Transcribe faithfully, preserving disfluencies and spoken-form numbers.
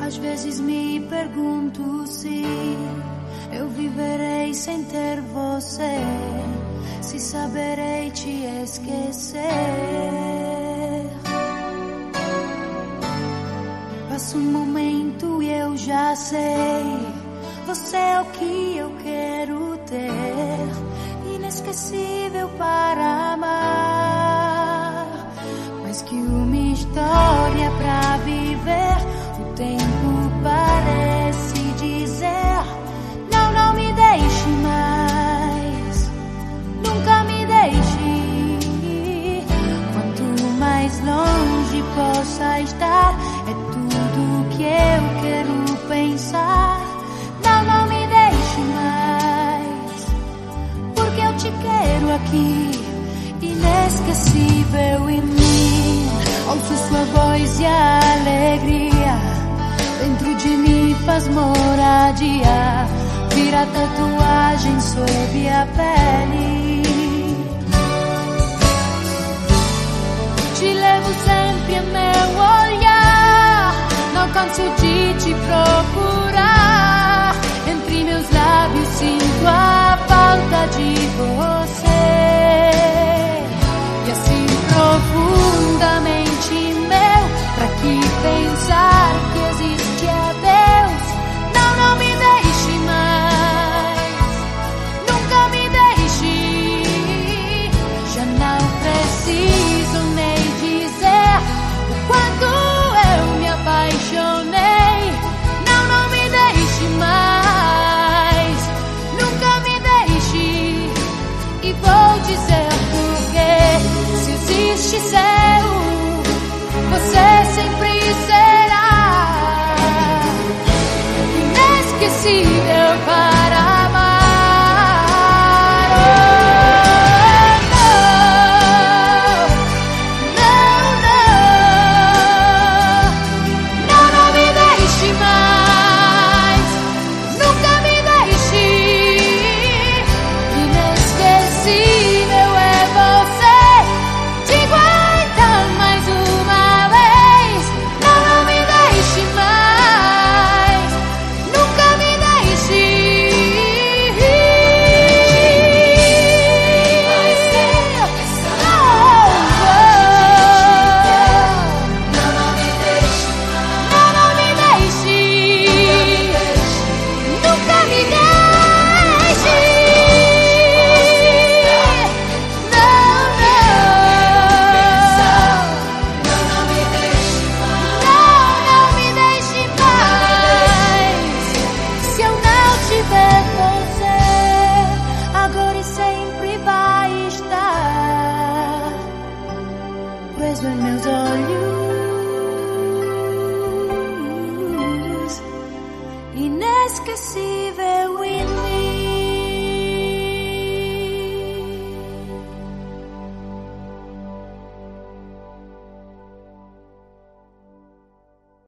Às vezes me pergunto se eu viverei sem ter você, se saberei te esquecer. Passa um momento e eu já sei, você é o que eu quero ter, inesquecível para amar, mais que uma história pra viver. O tempo parece dizer: não, não me deixe mais, nunca me deixe. Quanto mais longe possa estar, é tudo que eu quero pensar. Não, não me deixe mais, porque eu te quero aqui, inesquecível em mim. Ouço sua voz e a alegria dentro de mim faz moradia, vira tatuagem sob a pele. Te levo sempre em meu olhar, não canso de te procurar. Entre meus lábios sinto a falta de você, e assim profundamente meu, pra que pensar que existe a Deus? Não, não me deixe mais, nunca me deixe. Já não preciso nem dizer o quanto eu me apaixonei. Não, não me deixe mais, nunca me deixe. E vou dizer porque, se existe céu, você sempre será inesquecível para amar. Oh, não, não, não, não, não me deixe mais, nunca me deixe. Inesquecível é você, digo então mais uma vez. Não, não me deixe mais, nunca me deixe. Oh, oh. Não, não me deixe, não, não me deixe, nunca me deixe. Não, não, não me deixe mais, não, não me deixe mais. Se eu não tiver você, agora e sempre vai estar preso em meus olhos, inesquecível.